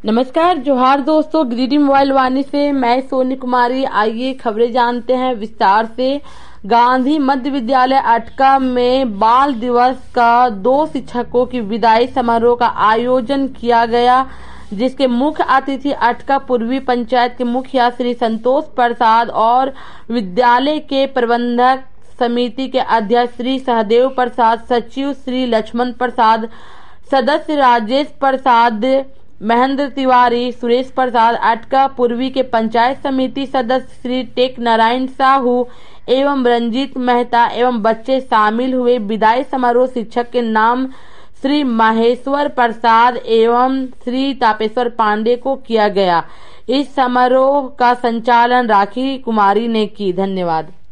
नमस्कार, जोहार दोस्तों। ग्रीडी मोबाइल वाणी से मैं सोनी कुमारी। आइए खबरें जानते हैं विस्तार से। गांधी मध्य विद्यालय अटका में बाल दिवस का 2 शिक्षकों की विदाई समारोह का आयोजन किया गया, जिसके मुख्य अतिथि अटका पूर्वी पंचायत के मुखिया श्री संतोष प्रसाद और विद्यालय के प्रबंधक समिति के अध्यक्ष श्री सहदेव प्रसाद, सचिव श्री लक्ष्मण प्रसाद, सदस्य राजेश प्रसाद, महेंद्र तिवारी, सुरेश प्रसाद, अटका पूर्वी के पंचायत समिति सदस्य श्री टेक नारायण साहू एवं रंजीत मेहता एवं बच्चे शामिल हुए। विदाई समारोह शिक्षक के नाम श्री महेश्वर प्रसाद एवं श्री तापेश्वर पांडे को किया गया। इस समारोह का संचालन राखी कुमारी ने की। धन्यवाद।